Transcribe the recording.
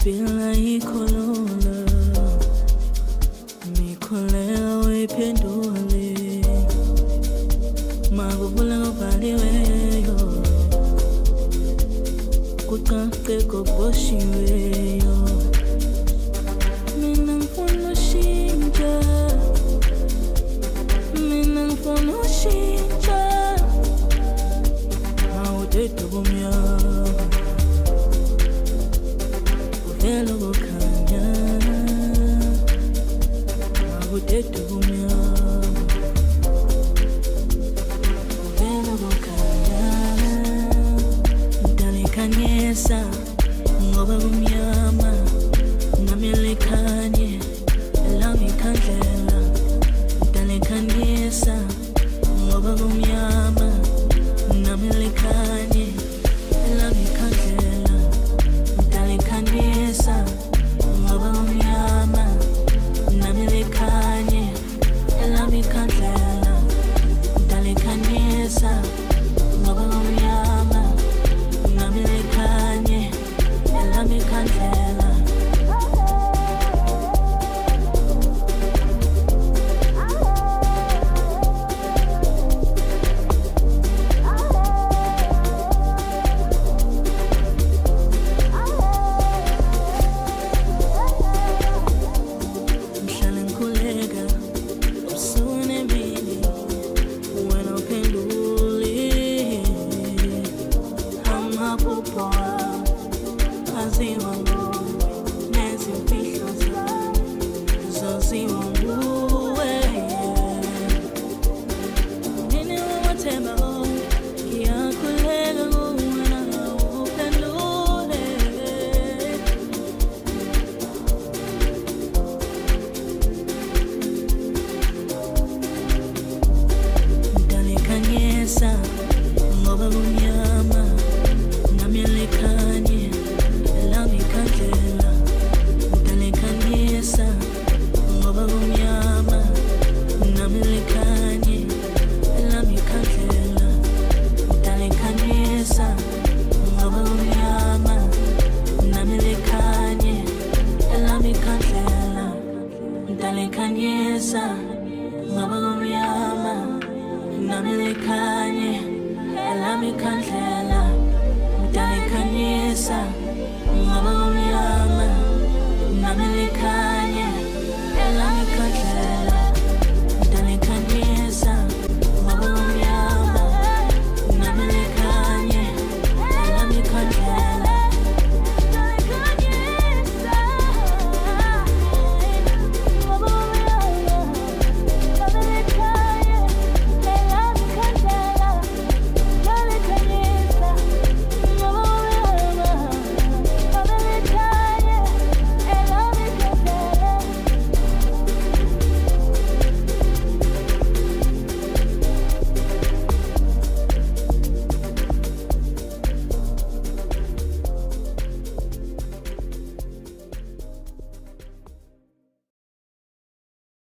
Bila ikolola Mikolela wependole Magubula ngobaliweyo Kukake koboshiweyo Mina ngifuna shintsha Mina ngifuna shintsha Mawudedu kumnyama Uvela kukhanya Mawudedu kumnyama Uvela kukhanya Mtalikanyesa ngoba kumnyama Namilikanye elami khandlela Mtalikanyesa ngoba kumnyama Namilikanye elami khandlela Mtalikanyesa ngoba kumnyama Namilikanye elami khandlela Mtalikanyesa ngoba kumnyama Namilikanye elami khandlela ngoba kumnyama namilikanye elami khandlela Mtalikanyesa ngoba kumnyama namilikanye elami khandlela Mtalikanyesa ngoba kumnyama namilikanye elami khandlela Mtalikanyesa ngoba kumnyama Namilikanye elami khandlela Mtalikanyesa ngoba kumnyama Namilikanye